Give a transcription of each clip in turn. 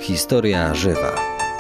Historia żywa.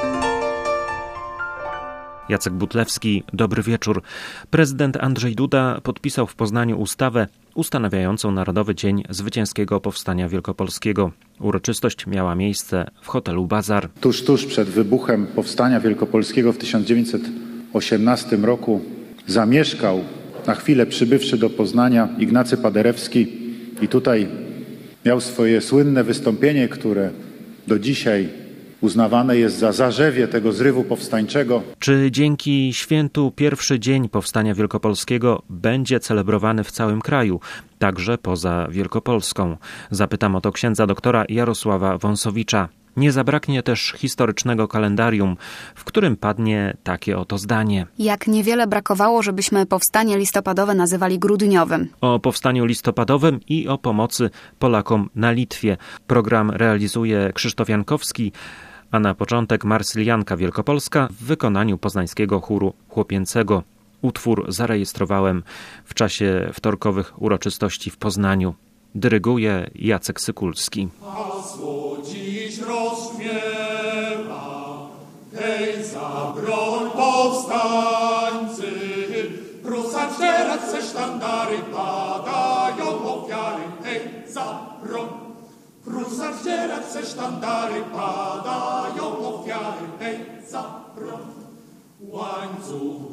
Jacek Butlewski, dobry wieczór. Prezydent Andrzej Duda podpisał w Poznaniu ustawę ustanawiającą Narodowy Dzień Zwycięskiego Powstania Wielkopolskiego. Uroczystość miała miejsce w hotelu Bazar. Tuż przed wybuchem Powstania Wielkopolskiego w 1918 roku zamieszkał, na chwilę przybywszy do Poznania, Ignacy Paderewski i tutaj miał swoje słynne wystąpienie, które do dzisiaj uznawane jest za zarzewie tego zrywu powstańczego. Czy dzięki świętu pierwszy dzień Powstania Wielkopolskiego będzie celebrowany w całym kraju, także poza Wielkopolską? Zapytam o to księdza doktora Jarosława Wąsowicza. Nie zabraknie też historycznego kalendarium, w którym padnie takie oto zdanie. Jak niewiele brakowało, żebyśmy powstanie listopadowe nazywali grudniowym. O powstaniu listopadowym i o pomocy Polakom na Litwie. Program realizuje Krzysztof Jankowski, a na początek Marsylianka Wielkopolska w wykonaniu poznańskiego chóru chłopięcego. Utwór zarejestrowałem w czasie wtorkowych uroczystości w Poznaniu. Dyryguje Jacek Sykulski. Hasło dziś rozśmiewa, hej, za broń powstańcy, Prusa wdzierać se sztandary, padają ofiary, hej, za broń. Prusa wdzierać se sztandary, padają ofiary, hej, za broń. Łańcuch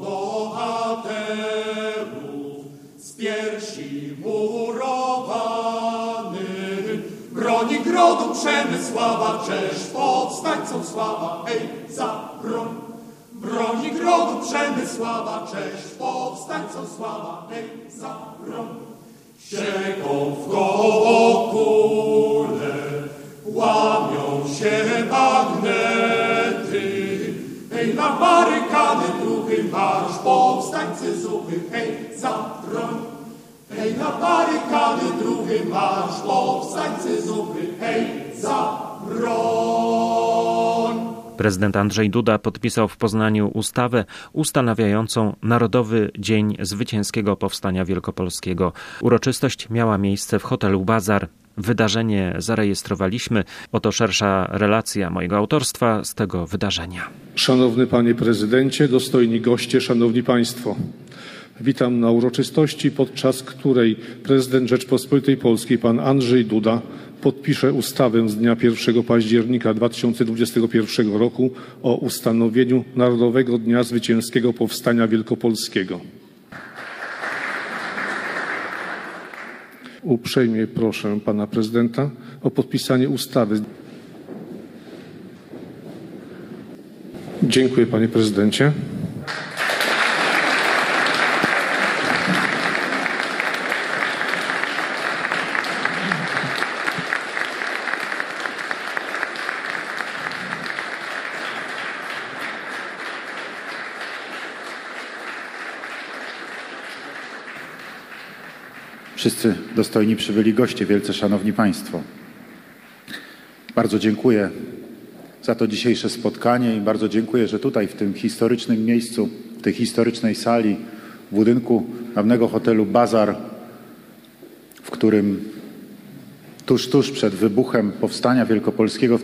bohaterów z piersi murowany, broni grodu Przemysława, cześć powstańcom sława, hej, za broń. Broni grodu Przemysława, cześć powstańcom sława, hej, za broń. Sieką w koło kule, łamią się bagnety, hej, na barykady duchy, marsz powstańcy zuchy, hej, za broń. Hej, na barykady druhy, marsz powstańcy zuchy, hej, za broń. Prezydent Andrzej Duda podpisał w Poznaniu ustawę ustanawiającą Narodowy Dzień Zwycięskiego Powstania Wielkopolskiego. Uroczystość miała miejsce w hotelu Bazar. Wydarzenie zarejestrowaliśmy. Oto szersza relacja mojego autorstwa z tego wydarzenia. Szanowny Panie Prezydencie, dostojni goście, Szanowni Państwo. Witam na uroczystości, podczas której prezydent Rzeczpospolitej Polskiej, pan Andrzej Duda, podpisze ustawę z dnia 1 października 2021 roku o ustanowieniu Narodowego Dnia Zwycięskiego Powstania Wielkopolskiego. Uprzejmie proszę pana prezydenta o podpisanie ustawy. Dziękuję, panie prezydencie. Wszyscy dostojni przybyli goście, wielce szanowni państwo. Bardzo dziękuję za to dzisiejsze spotkanie i bardzo dziękuję, że tutaj w tym historycznym miejscu, w tej historycznej sali, w budynku dawnego hotelu Bazar, w którym tuż przed wybuchem Powstania Wielkopolskiego w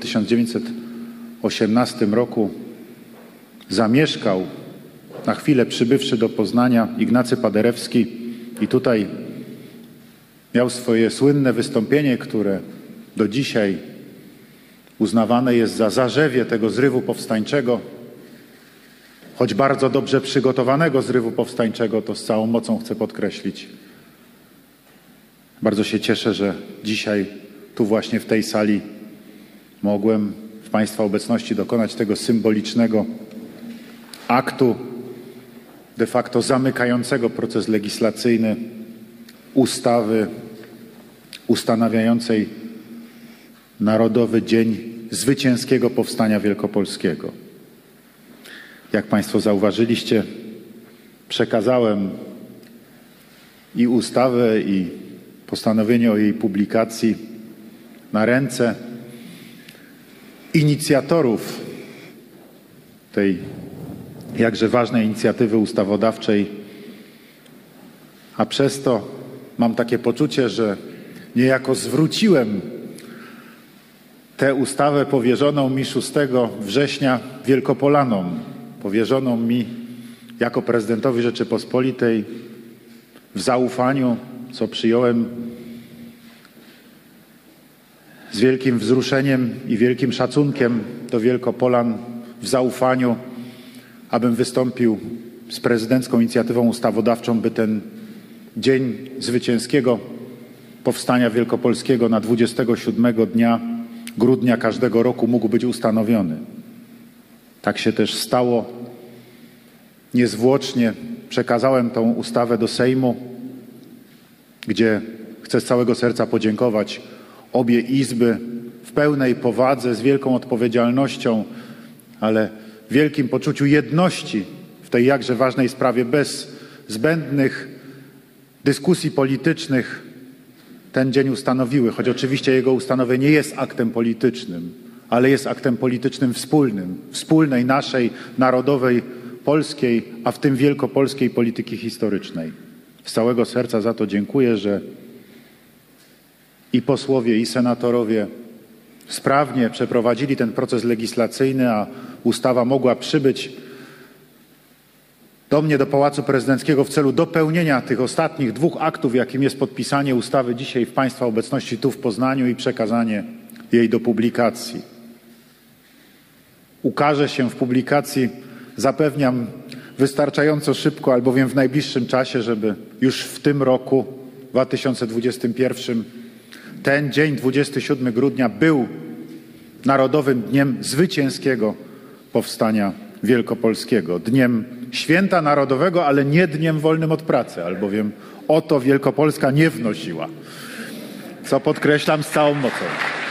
1918 roku zamieszkał, na chwilę przybywszy do Poznania, Ignacy Paderewski i tutaj miał swoje słynne wystąpienie, które do dzisiaj uznawane jest za zarzewie tego zrywu powstańczego, choć bardzo dobrze przygotowanego zrywu powstańczego, to z całą mocą chcę podkreślić. Bardzo się cieszę, że dzisiaj tu właśnie w tej sali mogłem w Państwa obecności dokonać tego symbolicznego aktu, de facto zamykającego proces legislacyjny ustawy ustanawiającej Narodowy Dzień Zwycięskiego Powstania Wielkopolskiego. Jak Państwo zauważyliście, przekazałem i ustawę, i postanowienie o jej publikacji na ręce inicjatorów tej jakże ważnej inicjatywy ustawodawczej, a przez to mam takie poczucie, że niejako zwróciłem tę ustawę powierzoną mi 6 września Wielkopolanom, powierzoną mi jako prezydentowi Rzeczypospolitej w zaufaniu, co przyjąłem z wielkim wzruszeniem i wielkim szacunkiem do Wielkopolan, w zaufaniu, abym wystąpił z prezydencką inicjatywą ustawodawczą, by ten dzień zwycięskiego powstania wielkopolskiego na 27 dnia grudnia każdego roku mógł być ustanowiony. Tak się też stało. Niezwłocznie przekazałem tą ustawę do Sejmu, gdzie chcę z całego serca podziękować obie izby w pełnej powadze, z wielką odpowiedzialnością, ale w wielkim poczuciu jedności w tej jakże ważnej sprawie, bez zbędnych dyskusji politycznych ten dzień ustanowiły, choć oczywiście jego ustanowienie jest aktem politycznym, ale jest aktem politycznym wspólnym, wspólnej naszej narodowej, polskiej, a w tym wielkopolskiej polityki historycznej. Z całego serca za to dziękuję, że i posłowie, i senatorowie sprawnie przeprowadzili ten proces legislacyjny, a ustawa mogła przybyć do mnie, do Pałacu Prezydenckiego w celu dopełnienia tych ostatnich 2 aktów, jakim jest podpisanie ustawy dzisiaj w Państwa obecności tu w Poznaniu i przekazanie jej do publikacji. Ukaże się w publikacji, zapewniam, wystarczająco szybko, albowiem w najbliższym czasie, żeby już w tym roku, 2021, ten dzień, 27 grudnia, był Narodowym Dniem Zwycięskiego Powstania Wielkopolskiego. Dniem Święta Narodowego, ale nie dniem wolnym od pracy, albowiem o to Wielkopolska nie wnosiła, co podkreślam z całą mocą.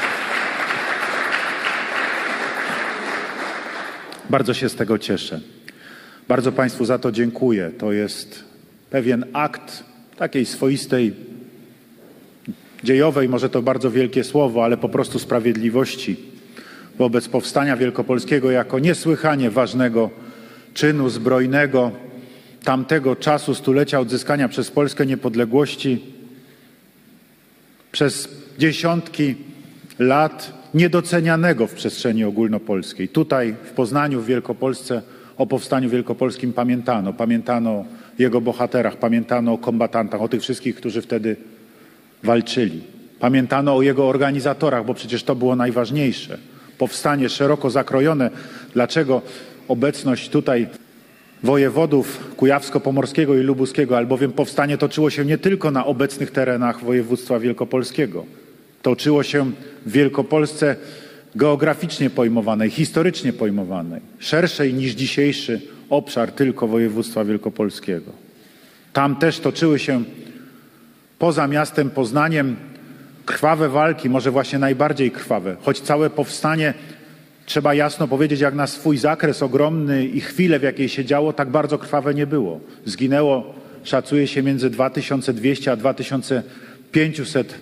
Bardzo się z tego cieszę. Bardzo Państwu za to dziękuję. To jest pewien akt takiej swoistej, dziejowej, może to bardzo wielkie słowo, ale po prostu sprawiedliwości wobec powstania wielkopolskiego jako niesłychanie ważnego czynu zbrojnego tamtego czasu, stulecia odzyskania przez Polskę niepodległości, przez dziesiątki lat niedocenianego w przestrzeni ogólnopolskiej. Tutaj w Poznaniu, w Wielkopolsce o powstaniu wielkopolskim pamiętano. Pamiętano o jego bohaterach, pamiętano o kombatantach, o tych wszystkich, którzy wtedy walczyli. Pamiętano o jego organizatorach, bo przecież to było najważniejsze. Powstanie szeroko zakrojone. Dlaczego obecność tutaj wojewodów kujawsko-pomorskiego i lubuskiego, albowiem powstanie toczyło się nie tylko na obecnych terenach województwa wielkopolskiego. Toczyło się w Wielkopolsce geograficznie pojmowanej, historycznie pojmowanej, szerszej niż dzisiejszy obszar tylko województwa wielkopolskiego. Tam też toczyły się poza miastem Poznaniem krwawe walki, może właśnie najbardziej krwawe, choć całe powstanie, trzeba jasno powiedzieć, jak na swój zakres ogromny i chwilę, w jakiej się działo, tak bardzo krwawe nie było. Zginęło, szacuje się, między 2200 a 2500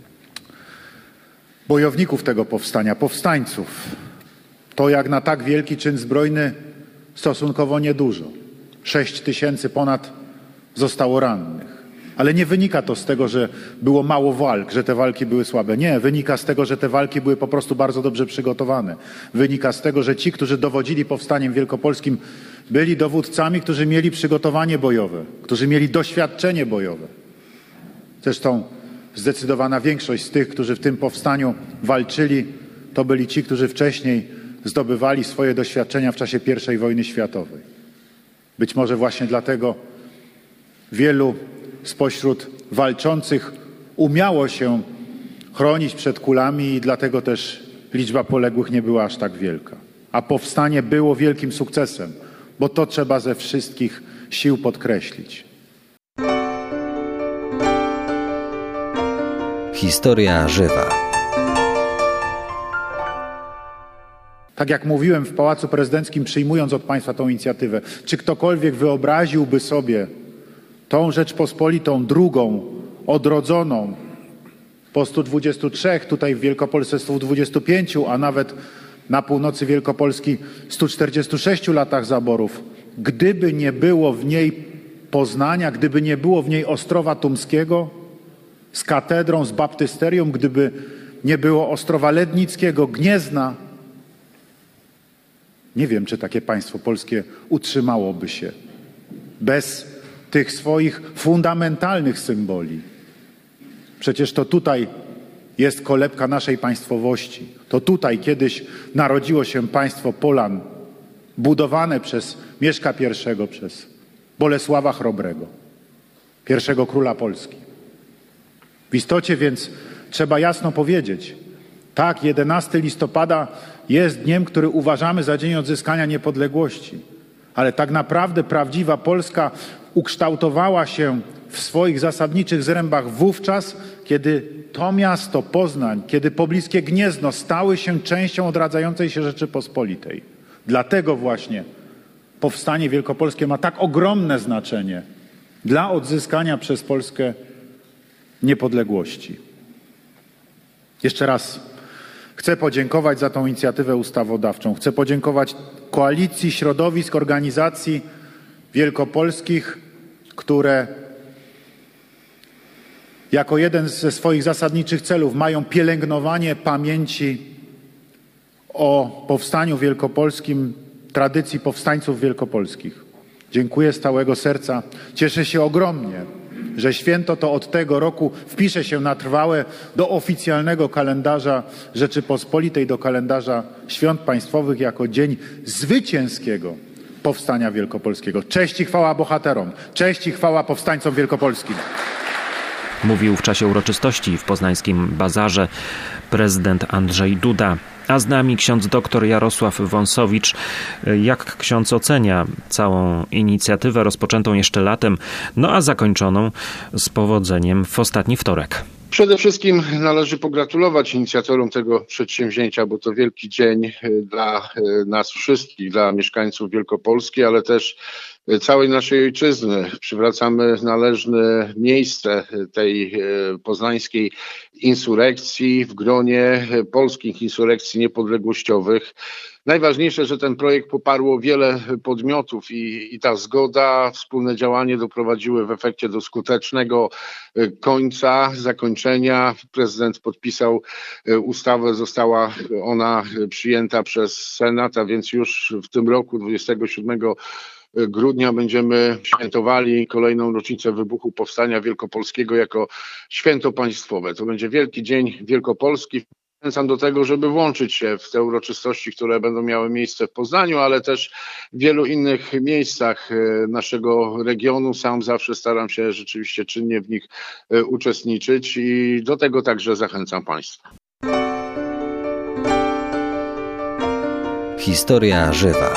bojowników tego powstania, powstańców. To jak na tak wielki czyn zbrojny stosunkowo niedużo. 6000 ponad zostało rannych. Ale nie wynika to z tego, że było mało walk, że te walki były słabe. Nie, wynika z tego, że te walki były po prostu bardzo dobrze przygotowane. Wynika z tego, że ci, którzy dowodzili powstaniem wielkopolskim, byli dowódcami, którzy mieli przygotowanie bojowe, którzy mieli doświadczenie bojowe. Zresztą zdecydowana większość z tych, którzy w tym powstaniu walczyli, to byli ci, którzy wcześniej zdobywali swoje doświadczenia w czasie I wojny światowej. Być może właśnie dlatego wielu spośród walczących umiało się chronić przed kulami i dlatego też liczba poległych nie była aż tak wielka. A powstanie było wielkim sukcesem, bo to trzeba ze wszystkich sił podkreślić. Historia żywa. Tak jak mówiłem w Pałacu Prezydenckim, przyjmując od Państwa tą inicjatywę, czy ktokolwiek wyobraziłby sobie tą Rzeczpospolitą drugą, odrodzoną po 123, tutaj w Wielkopolsce 125, a nawet na północy Wielkopolski 146 latach zaborów, gdyby nie było w niej Poznania, gdyby nie było w niej Ostrowa Tumskiego z katedrą, z baptysterią, gdyby nie było Ostrowa Lednickiego, Gniezna. Nie wiem, czy takie państwo polskie utrzymałoby się bez tych swoich fundamentalnych symboli. Przecież to tutaj jest kolebka naszej państwowości. To tutaj kiedyś narodziło się państwo Polan, budowane przez Mieszka I, przez Bolesława Chrobrego, pierwszego króla Polski. W istocie więc trzeba jasno powiedzieć, tak, 11 listopada jest dniem, który uważamy za dzień odzyskania niepodległości, ale tak naprawdę prawdziwa Polska ukształtowała się w swoich zasadniczych zrębach wówczas, kiedy to miasto Poznań, kiedy pobliskie Gniezno stały się częścią odradzającej się Rzeczypospolitej. Dlatego właśnie powstanie wielkopolskie ma tak ogromne znaczenie dla odzyskania przez Polskę niepodległości. Jeszcze raz chcę podziękować za tą inicjatywę ustawodawczą. Chcę podziękować koalicji środowisk, organizacji wielkopolskich, które jako jeden ze swoich zasadniczych celów mają pielęgnowanie pamięci o powstaniu wielkopolskim, tradycji powstańców wielkopolskich. Dziękuję z całego serca. Cieszę się ogromnie, że święto to od tego roku wpisze się na trwałe do oficjalnego kalendarza Rzeczypospolitej, do kalendarza świąt państwowych jako dzień zwycięskiego powstania wielkopolskiego. Cześć i chwała bohaterom, cześć i chwała powstańcom wielkopolskim. Mówił w czasie uroczystości w poznańskim Bazarze prezydent Andrzej Duda. A z nami ksiądz dr Jarosław Wąsowicz. Jak ksiądz ocenia całą inicjatywę rozpoczętą jeszcze latem, no a zakończoną z powodzeniem w ostatni wtorek? Przede wszystkim należy pogratulować inicjatorom tego przedsięwzięcia, bo to wielki dzień dla nas wszystkich, dla mieszkańców Wielkopolski, ale też całej naszej ojczyzny. Przywracamy należne miejsce tej poznańskiej insurekcji w gronie polskich insurekcji niepodległościowych. Najważniejsze, że ten projekt poparło wiele podmiotów i ta zgoda, wspólne działanie doprowadziły w efekcie do skutecznego końca, zakończenia. Prezydent podpisał ustawę, została ona przyjęta przez Senat, a więc już w tym roku 27 grudnia będziemy świętowali kolejną rocznicę wybuchu Powstania Wielkopolskiego jako święto państwowe. To będzie wielki dzień wielkopolski. Zachęcam do tego, żeby włączyć się w te uroczystości, które będą miały miejsce w Poznaniu, ale też w wielu innych miejscach naszego regionu. Sam zawsze staram się rzeczywiście czynnie w nich uczestniczyć i do tego także zachęcam Państwa. Historia żywa.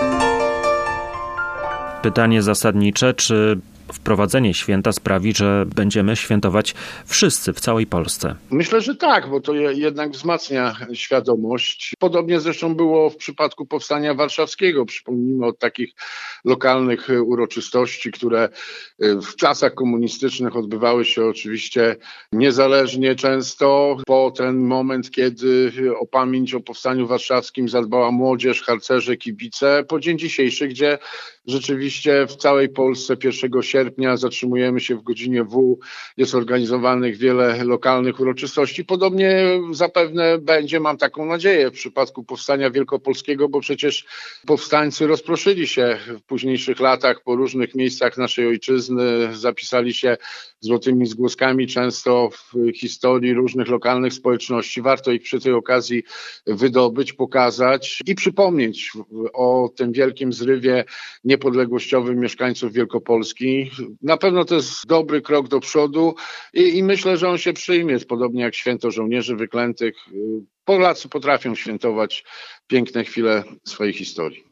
Pytanie zasadnicze, czy wprowadzenie święta sprawi, że będziemy świętować wszyscy w całej Polsce? Myślę, że tak, bo to jednak wzmacnia świadomość. Podobnie zresztą było w przypadku Powstania Warszawskiego. Przypomnijmy o takich lokalnych uroczystości, które w czasach komunistycznych odbywały się oczywiście niezależnie często. Po ten moment, kiedy o pamięć o Powstaniu Warszawskim zadbała młodzież, harcerze, kibice, po dzień dzisiejszy, gdzie rzeczywiście w całej Polsce 1 sierpnia zatrzymujemy się w godzinie W. Jest organizowanych wiele lokalnych uroczystości. Podobnie zapewne będzie, mam taką nadzieję, w przypadku Powstania Wielkopolskiego, bo przecież powstańcy rozproszyli się w późniejszych latach po różnych miejscach naszej ojczyzny, zapisali się złotymi zgłoskami często w historii różnych lokalnych społeczności. Warto ich przy tej okazji wydobyć, pokazać i przypomnieć o tym wielkim zrywie niepodległościowym mieszkańców Wielkopolski. Na pewno to jest dobry krok do przodu i myślę, że on się przyjmie, podobnie jak Święto Żołnierzy Wyklętych. Polacy potrafią świętować piękne chwile swojej historii.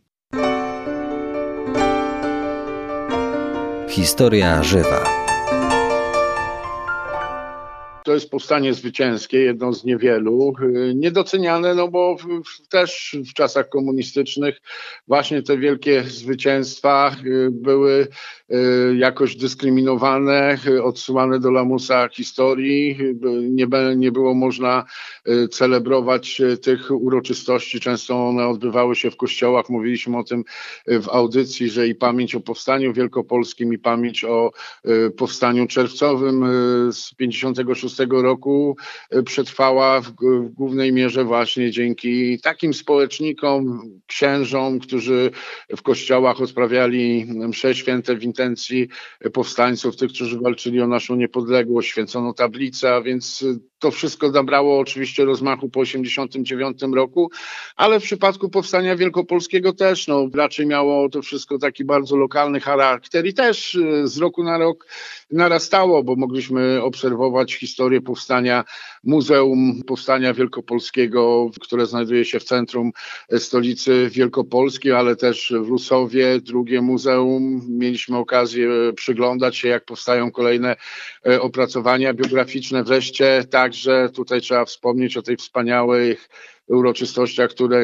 Historia żywa. To jest powstanie zwycięskie, jedno z niewielu, niedoceniane, no bo też w czasach komunistycznych właśnie te wielkie zwycięstwa były jakoś dyskryminowane, odsyłane do lamusa historii. Nie było można celebrować tych uroczystości. Często one odbywały się w kościołach. Mówiliśmy o tym w audycji, że i pamięć o Powstaniu Wielkopolskim, i pamięć o Powstaniu Czerwcowym z 56 roku przetrwała w głównej mierze właśnie dzięki takim społecznikom, księżom, którzy w kościołach odprawiali msze święte w intencji powstańców, tych, którzy walczyli o naszą niepodległość, święcono tablice, a więc to wszystko nabrało oczywiście rozmachu po 1989 roku, ale w przypadku powstania wielkopolskiego też raczej miało to wszystko taki bardzo lokalny charakter i też z roku na rok narastało, bo mogliśmy obserwować historię powstania Muzeum Powstania Wielkopolskiego, które znajduje się w centrum stolicy Wielkopolski, ale też w Rusowie, drugie muzeum. Mieliśmy okazję przyglądać się, jak powstają kolejne opracowania biograficzne. Wreszcie także tutaj trzeba wspomnieć o tej wspaniałych uroczystościach, które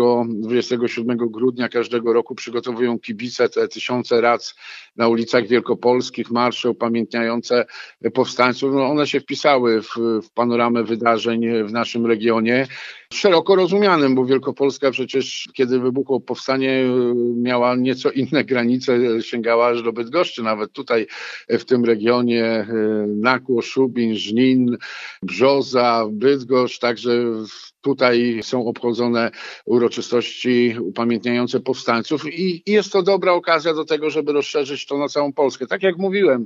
27 grudnia każdego roku przygotowują kibice, te tysiące rac na ulicach wielkopolskich, marsze upamiętniające powstańców. One się wpisały w panoramę wydarzeń w naszym regionie, szeroko rozumianym, bo Wielkopolska przecież, kiedy wybuchło powstanie, miała nieco inne granice, sięgała aż do Bydgoszczy, nawet tutaj w tym regionie Nakło, Szubin, Żnin, Brzoza, Bydgoszcz, także tutaj są obchodzone uroczystości upamiętniające powstańców i jest to dobra okazja do tego, żeby rozszerzyć to na całą Polskę. Tak jak mówiłem,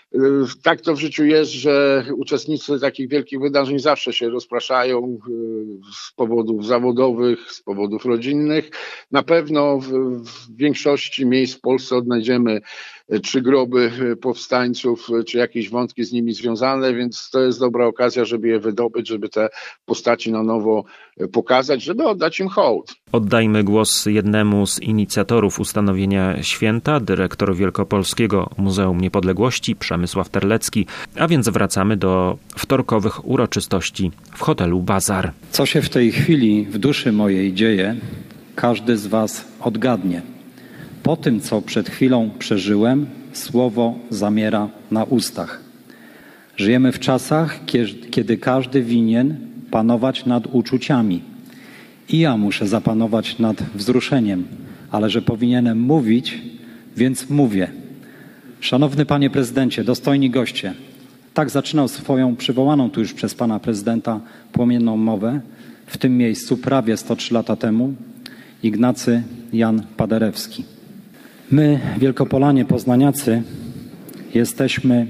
tak to w życiu jest, że uczestnicy takich wielkich wydarzeń zawsze się rozpraszają z powodów zawodowych, z powodów rodzinnych. Na pewno w większości miejsc w Polsce odnajdziemy czy groby powstańców, czy jakieś wątki z nimi związane, więc to jest dobra okazja, żeby je wydobyć, żeby te postaci na nowo pokazać, żeby oddać im hołd. Oddajmy głos jednemu z inicjatorów ustanowienia święta, dyrektor Wielkopolskiego Muzeum Niepodległości, Przemysław Terlecki, a więc wracamy do wtorkowych uroczystości w hotelu Bazar. Co się w tej chwili w duszy mojej dzieje, każdy z was odgadnie. Po tym, co przed chwilą przeżyłem, słowo zamiera na ustach. Żyjemy w czasach, kiedy każdy winien panować nad uczuciami. I ja muszę zapanować nad wzruszeniem, ale że powinienem mówić, więc mówię. Szanowny panie prezydencie, dostojni goście, tak zaczynał swoją przywołaną tu już przez pana prezydenta płomienną mowę w tym miejscu prawie 103 lata temu Ignacy Jan Paderewski. My, Wielkopolanie, poznaniacy, jesteśmy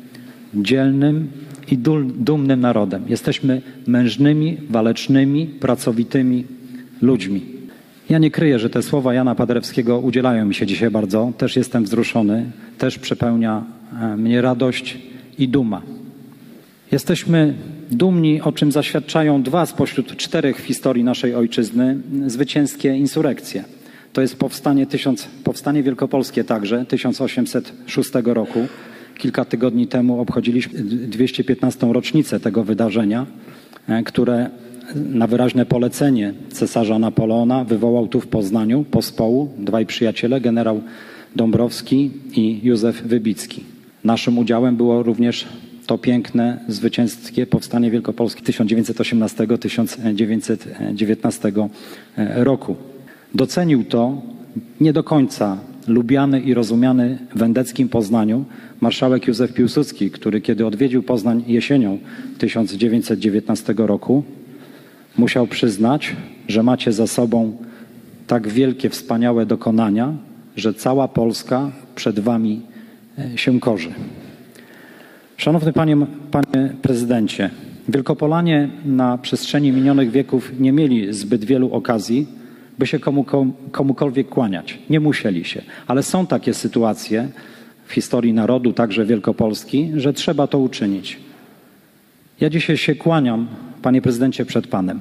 dzielnym i dumnym narodem. Jesteśmy mężnymi, walecznymi, pracowitymi ludźmi. Ja nie kryję, że te słowa Jana Paderewskiego udzielają mi się dzisiaj bardzo. Też jestem wzruszony, też przepełnia mnie radość i duma. Jesteśmy dumni, o czym zaświadczają 2 spośród 4 w historii naszej ojczyzny zwycięskie insurekcje. To jest powstanie wielkopolskie także 1806 roku. Kilka tygodni temu obchodziliśmy 215. rocznicę tego wydarzenia, które na wyraźne polecenie cesarza Napoleona wywołał tu w Poznaniu pospołu 2 przyjaciele, generał Dąbrowski i Józef Wybicki. Naszym udziałem było również to piękne, zwycięskie powstanie wielkopolskie 1918-1919 roku. Docenił to nie do końca lubiany i rozumiany w wendeckim Poznaniu marszałek Józef Piłsudski, który kiedy odwiedził Poznań jesienią 1919 roku, musiał przyznać, że macie za sobą tak wielkie, wspaniałe dokonania, że cała Polska przed wami się korzy. Szanowny panie prezydencie, Wielkopolanie na przestrzeni minionych wieków nie mieli zbyt wielu okazji, by się komukolwiek kłaniać. Nie musieli się. Ale są takie sytuacje w historii narodu, także Wielkopolski, że trzeba to uczynić. Ja dzisiaj się kłaniam, panie prezydencie, przed panem.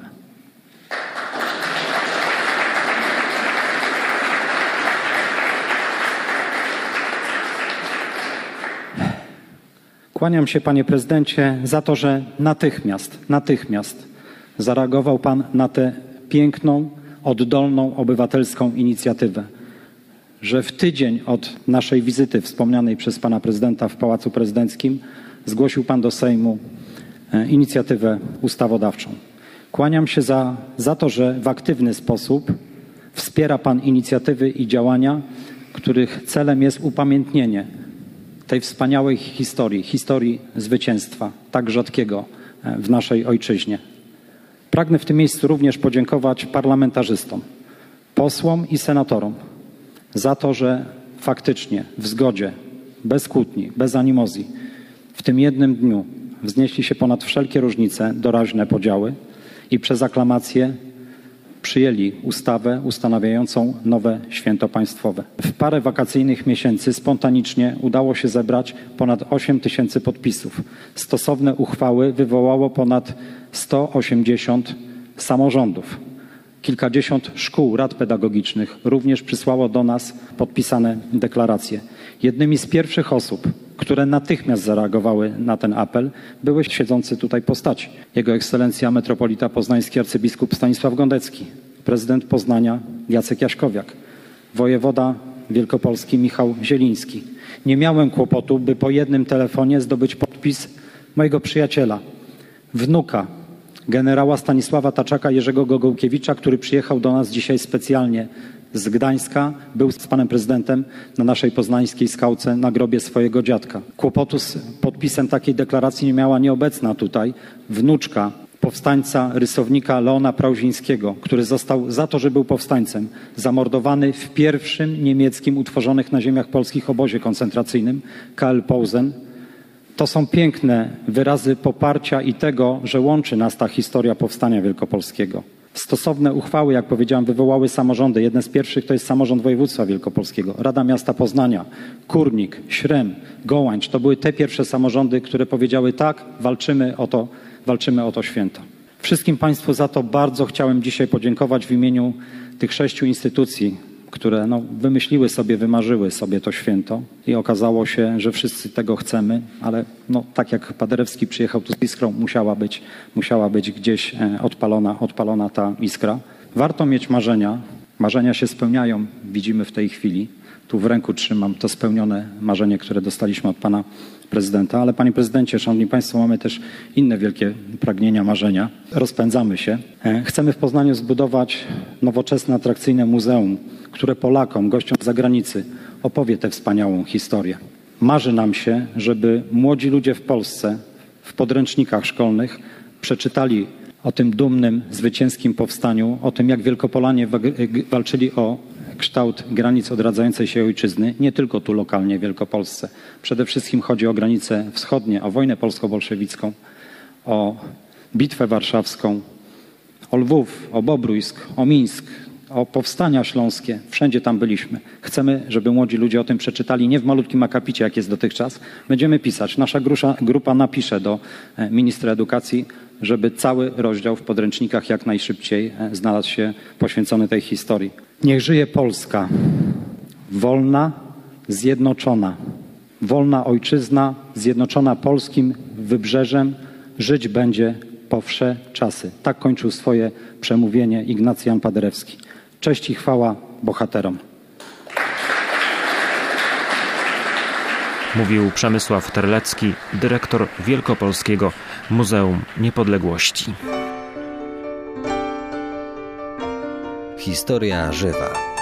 Kłaniam się, panie prezydencie, za to, że natychmiast zareagował pan na tę piękną, oddolną, obywatelską inicjatywę, że w tydzień od naszej wizyty wspomnianej przez pana prezydenta w Pałacu Prezydenckim zgłosił pan do Sejmu inicjatywę ustawodawczą. Kłaniam się za to, że w aktywny sposób wspiera pan inicjatywy i działania, których celem jest upamiętnienie tej wspaniałej historii zwycięstwa, tak rzadkiego w naszej ojczyźnie. Pragnę w tym miejscu również podziękować parlamentarzystom, posłom i senatorom za to, że faktycznie w zgodzie, bez kłótni, bez animozji, w tym jednym dniu wznieśli się ponad wszelkie różnice, doraźne podziały i przez aklamację przyjęli ustawę ustanawiającą nowe święto państwowe. W parę wakacyjnych miesięcy spontanicznie udało się zebrać ponad 8 000 podpisów. Stosowne uchwały wywołało ponad 180 samorządów. Kilkadziesiąt szkół, rad pedagogicznych również przysłało do nas podpisane deklaracje. Jednymi z pierwszych osób, które natychmiast zareagowały na ten apel, były siedzące tutaj postaci. Jego Ekscelencja metropolita poznański arcybiskup Stanisław Gondecki, prezydent Poznania Jacek Jaśkowiak, wojewoda wielkopolski Michał Zieliński. Nie miałem kłopotu, by po jednym telefonie zdobyć podpis mojego przyjaciela, wnuka generała Stanisława Taczaka Jerzego Gogołkiewicza, który przyjechał do nas dzisiaj specjalnie z Gdańska, był z panem prezydentem na naszej poznańskiej skałce na grobie swojego dziadka. Kłopotu z podpisem takiej deklaracji nie miała nieobecna tutaj wnuczka powstańca, rysownika Leona Prauzińskiego, który został za to, że był powstańcem, zamordowany w pierwszym niemieckim utworzonych na ziemiach polskich obozie koncentracyjnym KL Posen. To są piękne wyrazy poparcia i tego, że łączy nas ta historia powstania wielkopolskiego. Stosowne uchwały, jak powiedziałem, wywołały samorządy. Jeden z pierwszych to jest samorząd województwa wielkopolskiego, Rada Miasta Poznania, Kórnik, Śrem, Gołańcz. To były te pierwsze samorządy, które powiedziały tak, walczymy o to święto. Wszystkim Państwu za to bardzo chciałem dzisiaj podziękować w imieniu tych 6 instytucji, które wymyśliły sobie, wymarzyły sobie to święto i okazało się, że wszyscy tego chcemy, ale tak jak Paderewski przyjechał tu z iskrą, musiała być gdzieś odpalona ta iskra. Warto mieć marzenia. Marzenia się spełniają, widzimy w tej chwili. Tu w ręku trzymam to spełnione marzenie, które dostaliśmy od pana prezydenta. Ale panie prezydencie, szanowni państwo, mamy też inne wielkie pragnienia, marzenia. Rozpędzamy się. Chcemy w Poznaniu zbudować nowoczesne, atrakcyjne muzeum, które Polakom, gościom z zagranicy opowie tę wspaniałą historię. Marzy nam się, żeby młodzi ludzie w Polsce w podręcznikach szkolnych przeczytali o tym dumnym, zwycięskim powstaniu, o tym, jak Wielkopolanie walczyli o kształt granic odradzającej się ojczyzny, nie tylko tu lokalnie w Wielkopolsce. Przede wszystkim chodzi o granice wschodnie, o wojnę polsko-bolszewicką, o bitwę warszawską, o Lwów, o Bobrójsk, o Mińsk, o powstania śląskie. Wszędzie tam byliśmy. Chcemy, żeby młodzi ludzie o tym przeczytali, nie w malutkim akapicie, jak jest dotychczas. Będziemy pisać. Nasza grupa napisze do ministra edukacji, żeby cały rozdział w podręcznikach jak najszybciej znalazł się poświęcony tej historii. Niech żyje Polska, wolna, zjednoczona. Wolna ojczyzna, zjednoczona polskim wybrzeżem, żyć będzie po wsze czasy. Tak kończył swoje przemówienie Ignacy Jan Paderewski. Cześć i chwała bohaterom. Mówił Przemysław Terlecki, dyrektor Wielkopolskiego Muzeum Niepodległości. Historia żywa.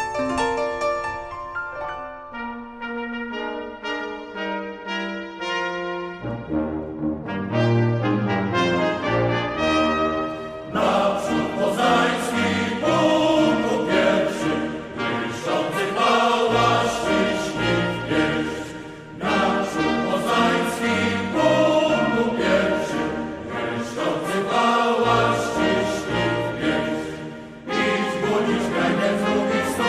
Idź budzić kraj, z drugiej strony.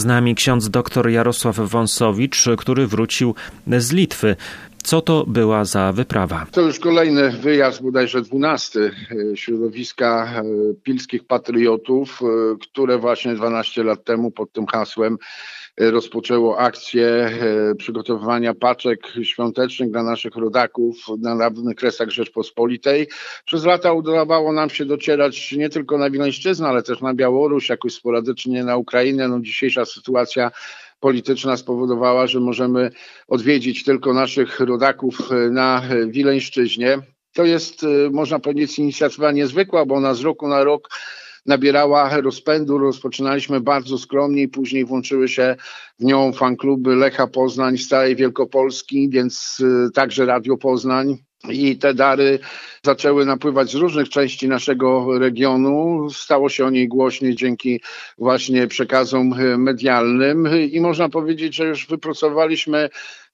nami ksiądz dr Jarosław Wąsowicz, który wrócił z Litwy. Co to była za wyprawa? To już kolejny wyjazd, bodajże 12 środowiska pilskich patriotów, które właśnie 12 lat temu pod tym hasłem rozpoczęło akcję przygotowywania paczek świątecznych dla naszych rodaków na dawnych Kresach Rzeczpospolitej. Przez lata udawało nam się docierać nie tylko na Wileńszczyznę, ale też na Białoruś, jakoś sporadycznie na Ukrainę. Dzisiejsza sytuacja polityczna spowodowała, że możemy odwiedzić tylko naszych rodaków na Wileńszczyźnie. To jest, można powiedzieć, inicjatywa niezwykła, bo ona z roku na rok nabierała rozpędu. Rozpoczynaliśmy bardzo skromnie i później włączyły się w nią fankluby Lecha Poznań z całej Wielkopolski, więc także Radio Poznań. I te dary zaczęły napływać z różnych części naszego regionu. Stało się o niej głośniej dzięki właśnie przekazom medialnym i można powiedzieć, że już wypracowaliśmy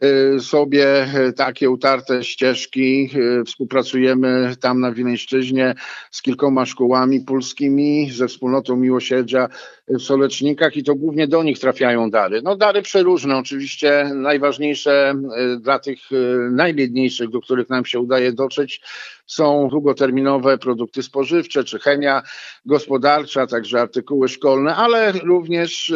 sobie takie utarte ścieżki. Współpracujemy tam na Wileńszczyźnie z kilkoma szkołami polskimi, ze wspólnotą Miłosierdzia w Solecznikach i to głównie do nich trafiają dary. Dary przeróżne, oczywiście najważniejsze dla tych najbiedniejszych, do których nam się udaje dotrzeć, są długoterminowe produkty spożywcze czy chemia gospodarcza, także artykuły szkolne, ale również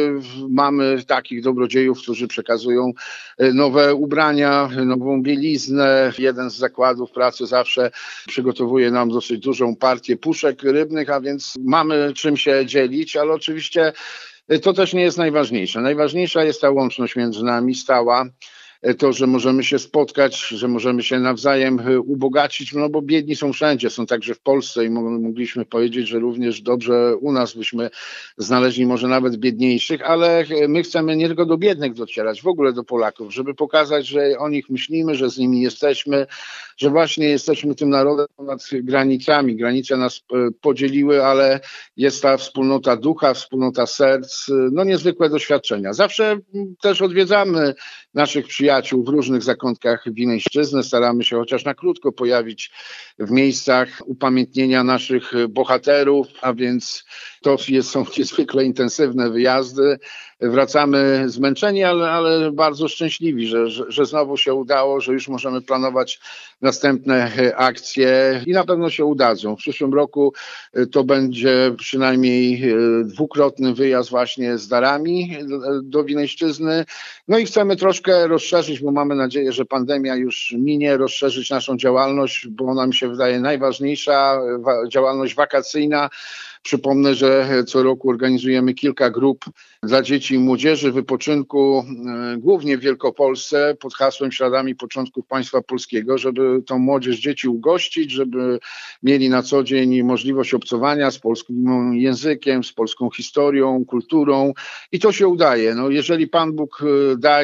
mamy takich dobrodziejów, którzy przekazują nowe ubrania, nową bieliznę. Jeden z zakładów pracy zawsze przygotowuje nam dosyć dużą partię puszek rybnych, a więc mamy czym się dzielić, ale oczywiście to też nie jest najważniejsze. Najważniejsza jest ta łączność między nami stała. To, że możemy się spotkać, że możemy się nawzajem ubogacić, bo biedni są wszędzie, są także w Polsce i mogliśmy powiedzieć, że również dobrze u nas byśmy znaleźli może nawet biedniejszych, ale my chcemy nie tylko do biednych docierać, w ogóle do Polaków, żeby pokazać, że o nich myślimy, że z nimi jesteśmy, że właśnie jesteśmy tym narodem ponad granicami. Granice nas podzieliły, ale jest ta wspólnota ducha, wspólnota serc, niezwykłe doświadczenia. Zawsze też odwiedzamy naszych przyjaciół w różnych zakątkach Wileńszczyzny. Staramy się chociaż na krótko pojawić w miejscach upamiętnienia naszych bohaterów, a więc to są niezwykle intensywne wyjazdy. Wracamy zmęczeni, ale bardzo szczęśliwi, że znowu się udało, że już możemy planować następne akcje i na pewno się udadzą. W przyszłym roku to będzie przynajmniej dwukrotny wyjazd właśnie z darami do Wileńszczyzny. I chcemy troszkę rozszerzyć, bo mamy nadzieję, że pandemia już minie, rozszerzyć naszą działalność, bo ona mi się wydaje najważniejsza, działalność wakacyjna. Przypomnę, że co roku organizujemy kilka grup dla dzieci i młodzieży wypoczynku, głównie w Wielkopolsce, pod hasłem Śladami Początków Państwa Polskiego, żeby tą młodzież, dzieci ugościć, żeby mieli na co dzień możliwość obcowania z polskim językiem, z polską historią, kulturą i to się udaje. Jeżeli Pan Bóg da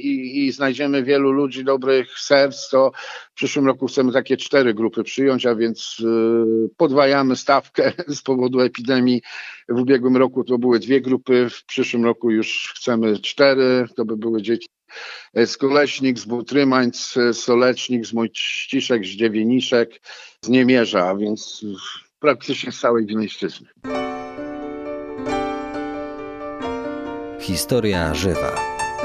i znajdziemy wielu ludzi dobrych serc, to w przyszłym roku chcemy takie 4 grupy przyjąć, a więc podwajamy stawkę z powodu epidemii. W ubiegłym roku to były 2 grupy, w przyszłym roku już chcemy 4. To by były dzieci z Koleśnik, z Butrymań, z Solecznik, z Mojściszek, z Dziewieniszek, z Niemierza, a więc praktycznie z całej Wileńszczyzny. Historia żywa.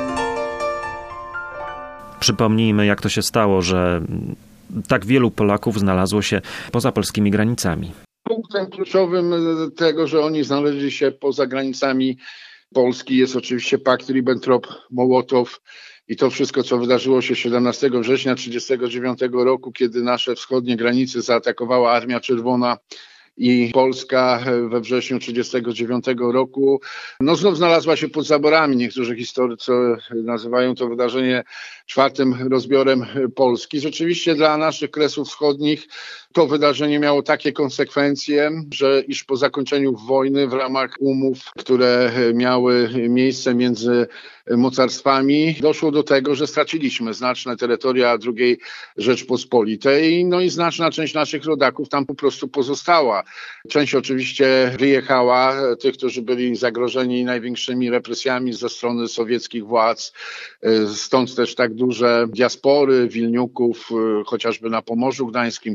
Przypomnijmy, jak to się stało, że tak wielu Polaków znalazło się poza polskimi granicami. Punktem kluczowym tego, że oni znaleźli się poza granicami Polski, jest oczywiście pakt Ribbentrop-Mołotow i to wszystko, co wydarzyło się 17 września 1939 roku, kiedy nasze wschodnie granice zaatakowała Armia Czerwona i Polska we wrześniu 1939 roku znów znalazła się pod zaborami. Niektórzy historycy nazywają to wydarzenie 4. rozbiorem Polski. Rzeczywiście dla naszych Kresów Wschodnich to wydarzenie miało takie konsekwencje, że iż po zakończeniu wojny w ramach umów, które miały miejsce między mocarstwami, doszło do tego, że straciliśmy znaczne terytoria II Rzeczpospolitej, i znaczna część naszych rodaków tam po prostu pozostała. Część oczywiście wyjechała, tych, którzy byli zagrożeni największymi represjami ze strony sowieckich władz, stąd też tak duże diaspory Wilniuków, chociażby na Pomorzu Gdańskim, samym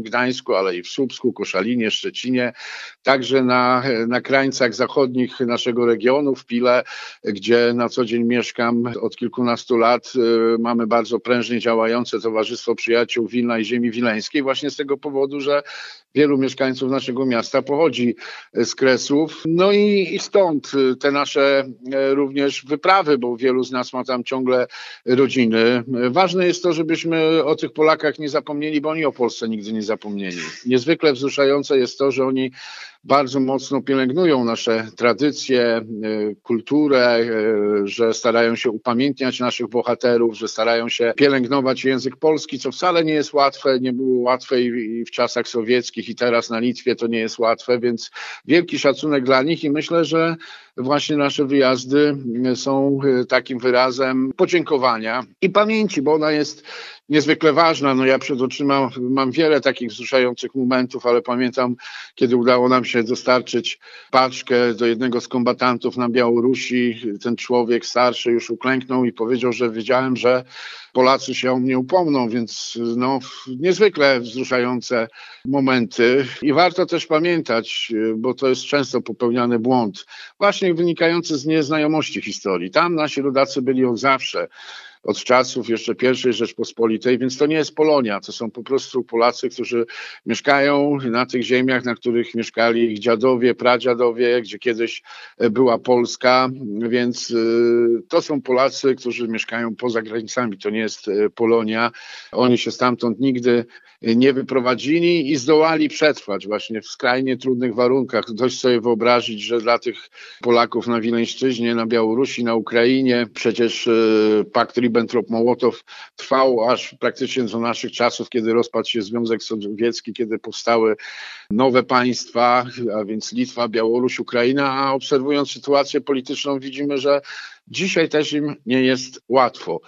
Gdańsku, ale i w Słupsku, Koszalinie, Szczecinie, także na krańcach zachodnich naszego regionu, w Pile, gdzie na co dzień mieszkam od kilkunastu lat. Mamy bardzo prężnie działające Towarzystwo Przyjaciół Wilna i Ziemi Wileńskiej, właśnie z tego powodu, że wielu mieszkańców naszego miasta pochodzi z Kresów. No i stąd te nasze również wyprawy, bo wielu z nas ma tam ciągle rodziny. Ważne jest to, żebyśmy o tych Polakach nie zapomnieli, bo oni o Polsce nigdy nie zapomnieli. Niezwykle wzruszające jest to, że oni bardzo mocno pielęgnują nasze tradycje, kulturę, że starają się upamiętniać naszych bohaterów, że starają się pielęgnować język polski, co wcale nie jest łatwe, nie było łatwe i w czasach sowieckich i teraz na Litwie to nie jest łatwe, więc wielki szacunek dla nich i myślę, że właśnie nasze wyjazdy są takim wyrazem podziękowania i pamięci, bo ona jest niezwykle ważna. No ja przed oczyma mam wiele takich wzruszających momentów, ale pamiętam, kiedy udało nam się dostarczyć paczkę do jednego z kombatantów na Białorusi. Ten człowiek starszy już uklęknął i powiedział, że wiedziałem, że Polacy się o mnie upomną, więc no, niezwykle wzruszające momenty. I warto też pamiętać, bo to jest często popełniany błąd, właśnie wynikający z nieznajomości historii. Tam nasi rodacy byli od zawsze, od czasów jeszcze I Rzeczpospolitej, więc to nie jest Polonia, to są po prostu Polacy, którzy mieszkają na tych ziemiach, na których mieszkali ich dziadowie, pradziadowie, gdzie kiedyś była Polska, więc to są Polacy, którzy mieszkają poza granicami, to nie jest Polonia. Oni się stamtąd nigdy nie wyprowadzili i zdołali przetrwać właśnie w skrajnie trudnych warunkach. Dość sobie wyobrazić, że dla tych Polaków na Wileńszczyźnie, na Białorusi, na Ukrainie przecież pakt Ribbentrop-Mołotow trwał aż praktycznie do naszych czasów, kiedy rozpadł się Związek Sowiecki, kiedy powstały nowe państwa, a więc Litwa, Białoruś, Ukraina, a obserwując sytuację polityczną widzimy, że dzisiaj też im nie jest łatwo,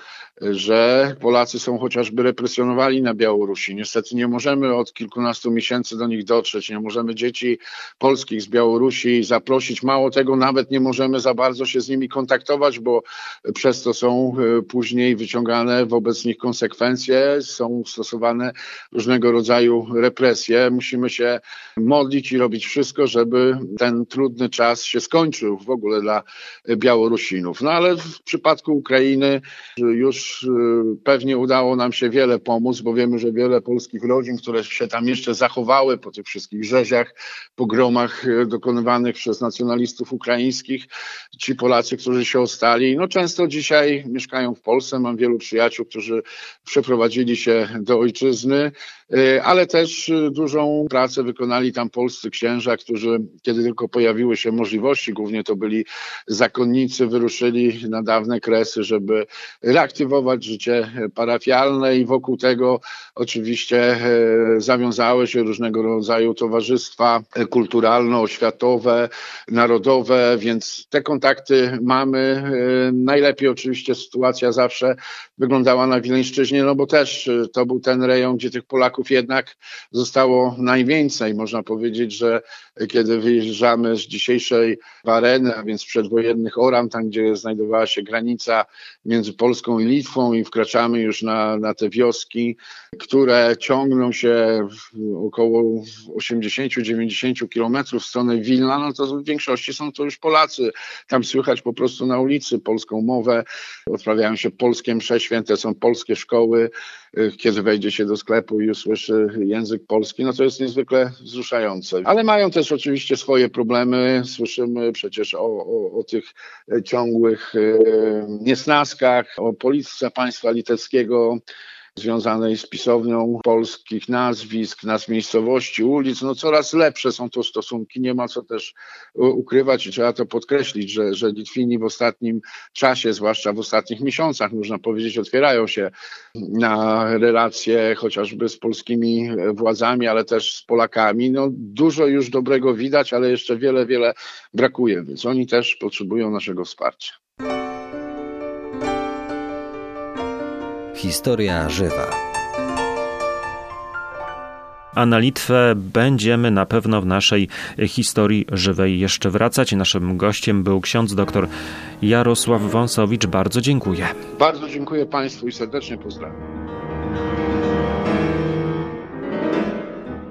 że Polacy są chociażby represjonowani na Białorusi. Niestety nie możemy od kilkunastu miesięcy do nich dotrzeć, nie możemy dzieci polskich z Białorusi zaprosić. Mało tego, nawet nie możemy za bardzo się z nimi kontaktować, bo przez to są później wyciągane wobec nich konsekwencje, są stosowane różnego rodzaju represje. Musimy się modlić i robić wszystko, żeby ten trudny czas się skończył w ogóle dla Białorusinów. No ale w przypadku Ukrainy już pewnie udało nam się wiele pomóc, bo wiemy, że wiele polskich rodzin, które się tam jeszcze zachowały po tych wszystkich rzeziach, pogromach dokonywanych przez nacjonalistów ukraińskich, ci Polacy, którzy się ostali, no często dzisiaj mieszkają w Polsce. Mam wielu przyjaciół, którzy przeprowadzili się do ojczyzny, ale też dużą pracę wykonali tam polscy księża, którzy kiedy tylko pojawiły się możliwości, głównie to byli zakonnicy, wyruszyli na dawne Kresy, żeby reaktywować życie parafialne i wokół tego oczywiście zawiązały się różnego rodzaju towarzystwa kulturalno-oświatowe, narodowe, więc te kontakty mamy. Najlepiej oczywiście sytuacja zawsze wyglądała na Wileńszczyźnie, no bo też to był ten rejon, gdzie tych Polaków jednak zostało najwięcej. Można powiedzieć, że kiedy wyjeżdżamy z dzisiejszej Wareny, a więc przedwojennych Oram, tam gdzie znajdowała się granica między Polską i Litwą i wkraczamy już na te wioski, które ciągną się około 80-90 kilometrów w stronę Wilna, no to w większości są to już Polacy. Tam słychać po prostu na ulicy polską mowę, odprawiają się polskie msze święte, są polskie szkoły. Kiedy wejdzie się do sklepu i usłyszy język polski, no to jest niezwykle wzruszające. Ale mają też oczywiście swoje problemy. Słyszymy przecież o tych ciągłych niesnaskach, o polityce państwa litewskiego związanej z pisownią polskich nazwisk, nazw miejscowości, ulic. No coraz lepsze są to stosunki, nie ma co też ukrywać i trzeba to podkreślić, że Litwini w ostatnim czasie, zwłaszcza w ostatnich miesiącach, można powiedzieć, otwierają się na relacje chociażby z polskimi władzami, ale też z Polakami. No dużo już dobrego widać, ale jeszcze wiele brakuje, więc oni też potrzebują naszego wsparcia. Historia żywa. A na Litwę będziemy na pewno w naszej historii żywej jeszcze wracać. Naszym gościem był ksiądz dr Jarosław Wąsowicz. Bardzo dziękuję. Bardzo dziękuję Państwu i serdecznie pozdrawiam.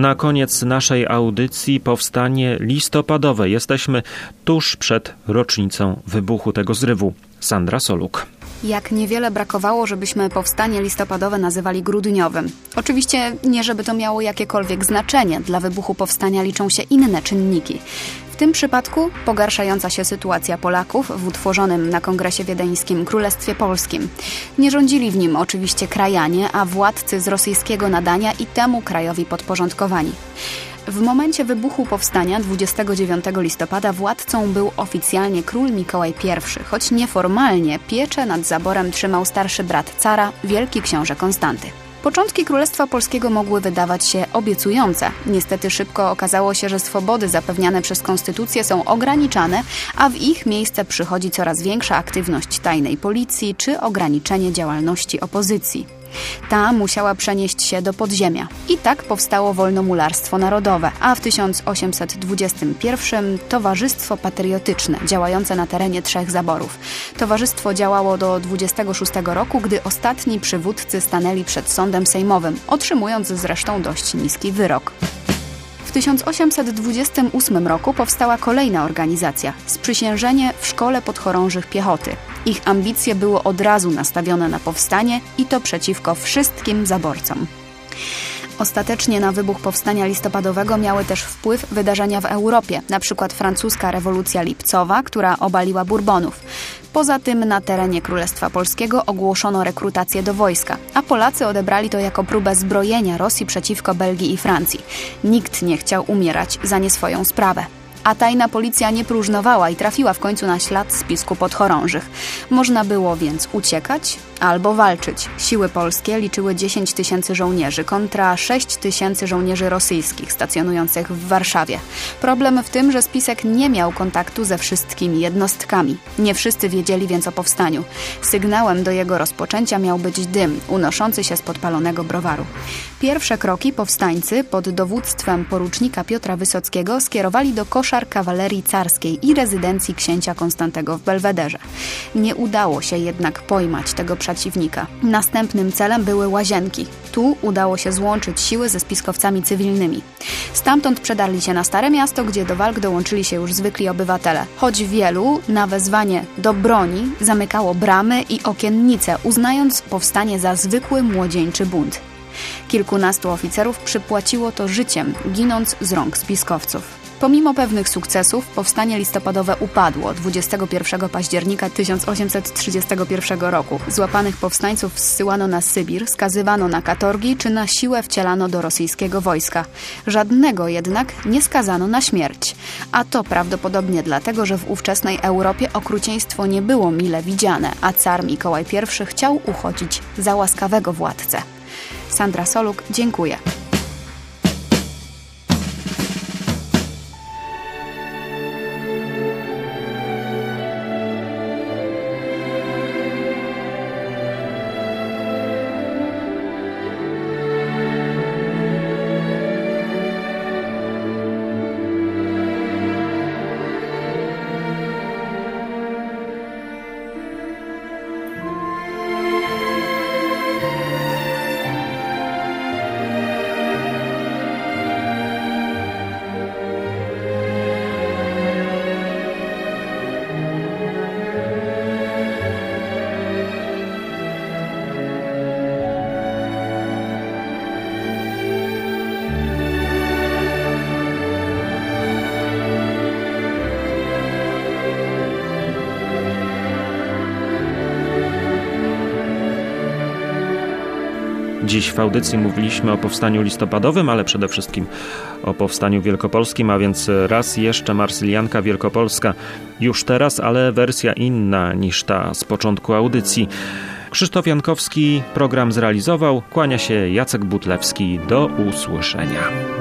Na koniec naszej audycji powstanie listopadowe. Jesteśmy tuż przed rocznicą wybuchu tego zrywu. Sandra Soluk. Jak niewiele brakowało, żebyśmy powstanie listopadowe nazywali grudniowym. Oczywiście nie, żeby to miało jakiekolwiek znaczenie. Dla wybuchu powstania liczą się inne czynniki. W tym przypadku pogarszająca się sytuacja Polaków w utworzonym na Kongresie Wiedeńskim Królestwie Polskim. Nie rządzili w nim oczywiście krajanie, a władcy z rosyjskiego nadania i temu krajowi podporządkowani. W momencie wybuchu powstania 29 listopada władcą był oficjalnie król Mikołaj I, choć nieformalnie pieczę nad zaborem trzymał starszy brat cara, wielki książę Konstanty. Początki Królestwa Polskiego mogły wydawać się obiecujące. Niestety szybko okazało się, że swobody zapewniane przez konstytucję są ograniczane, a w ich miejsce przychodzi coraz większa aktywność tajnej policji czy ograniczenie działalności opozycji. Ta musiała przenieść się do podziemia. I tak powstało Wolnomularstwo Narodowe, a w 1821 Towarzystwo Patriotyczne, działające na terenie 3 zaborów. Towarzystwo działało do 26 roku, gdy ostatni przywódcy stanęli przed sądem sejmowym, otrzymując zresztą dość niski wyrok. W 1828 roku powstała kolejna organizacja – Sprzysiężenie w Szkole Podchorążych Piechoty. Ich ambicje były od razu nastawione na powstanie i to przeciwko wszystkim zaborcom. Ostatecznie na wybuch powstania listopadowego miały też wpływ wydarzenia w Europie, np. francuska rewolucja lipcowa, która obaliła Bourbonów. Poza tym na terenie Królestwa Polskiego ogłoszono rekrutację do wojska, a Polacy odebrali to jako próbę zbrojenia Rosji przeciwko Belgii i Francji. Nikt nie chciał umierać za nie swoją sprawę. A tajna policja nie próżnowała i trafiła w końcu na ślad spisku podchorążych. Można było więc uciekać albo walczyć. Siły polskie liczyły 10 000 żołnierzy kontra 6 000 żołnierzy rosyjskich stacjonujących w Warszawie. Problem w tym, że spisek nie miał kontaktu ze wszystkimi jednostkami. Nie wszyscy wiedzieli więc o powstaniu. Sygnałem do jego rozpoczęcia miał być dym unoszący się z podpalonego browaru. Pierwsze kroki powstańcy pod dowództwem porucznika Piotra Wysockiego skierowali do koszar kawalerii carskiej i rezydencji księcia Konstantego w Belwederze. Nie udało się jednak pojmać tego przeciwnika. Następnym celem były Łazienki. Tu udało się złączyć siły ze spiskowcami cywilnymi. Stamtąd przedarli się na Stare Miasto, gdzie do walk dołączyli się już zwykli obywatele. Choć wielu na wezwanie do broni zamykało bramy i okiennice, uznając powstanie za zwykły młodzieńczy bunt. Kilkunastu oficerów przypłaciło to życiem, ginąc z rąk spiskowców. Pomimo pewnych sukcesów, powstanie listopadowe upadło 21 października 1831 roku. Złapanych powstańców zsyłano na Sybir, skazywano na katorgi czy na siłę wcielano do rosyjskiego wojska. Żadnego jednak nie skazano na śmierć. A to prawdopodobnie dlatego, że w ówczesnej Europie okrucieństwo nie było mile widziane, a car Mikołaj I chciał uchodzić za łaskawego władcę. Sandra Soluk, dziękuję. Dziś w audycji mówiliśmy o powstaniu listopadowym, ale przede wszystkim o powstaniu wielkopolskim, a więc raz jeszcze Marsylianka Wielkopolska. Już teraz, ale wersja inna niż ta z początku audycji. Krzysztof Jankowski program zrealizował. Kłania się Jacek Butlewski. Do usłyszenia.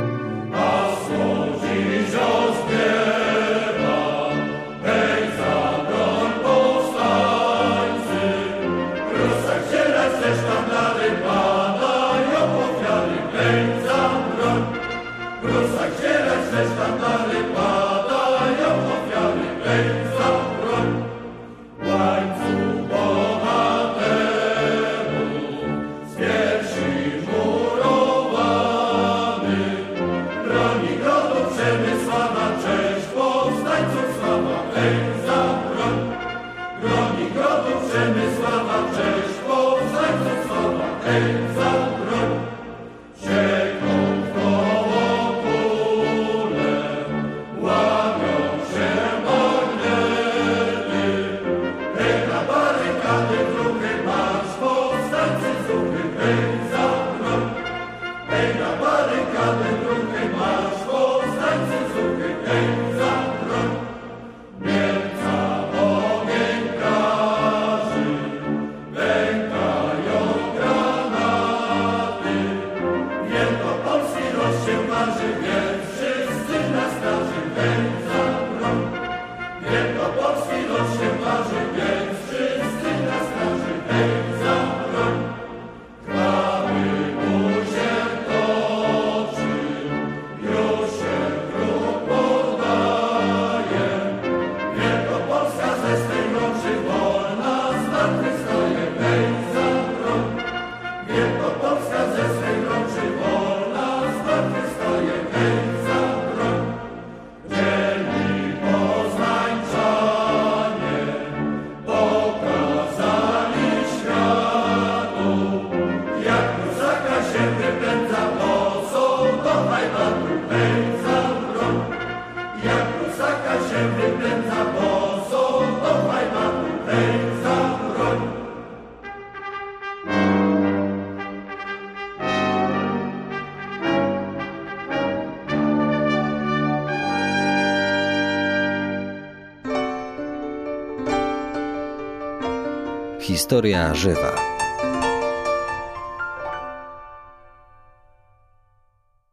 Historia żywa.